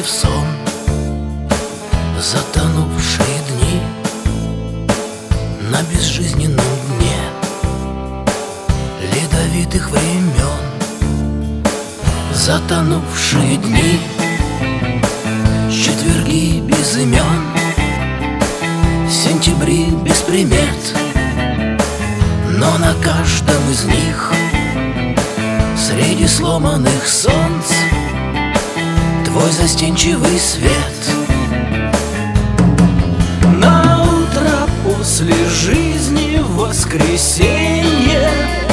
в сон затонувшие дни на безжизненном дне ледовитых времен. Затонувшие дни, четверги без имен, сентябри без примет, но на каждом из них среди сломанных солнц твой застенчивый свет. На утро после жизни воскресенье,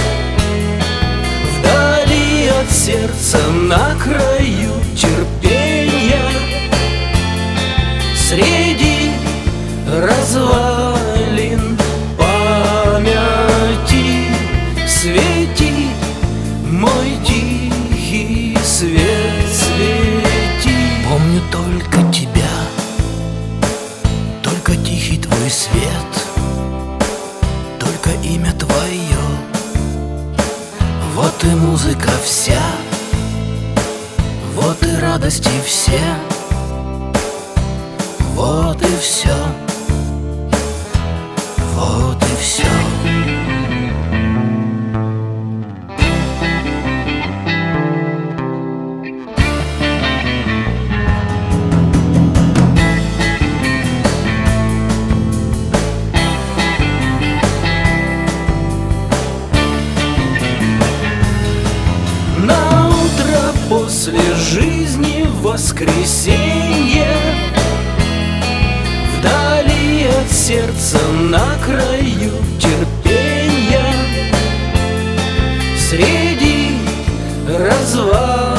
вдали от сердца на краю терпения, среди развалин памяти свети, мой тихий свет, свети. Помню только тебя, только тихий твой свет, только имя твое. Вот и музыка вся, вот и радости все, вот и все, вот и все. После жизни воскресенье, вдали от сердца на краю терпения, среди развалин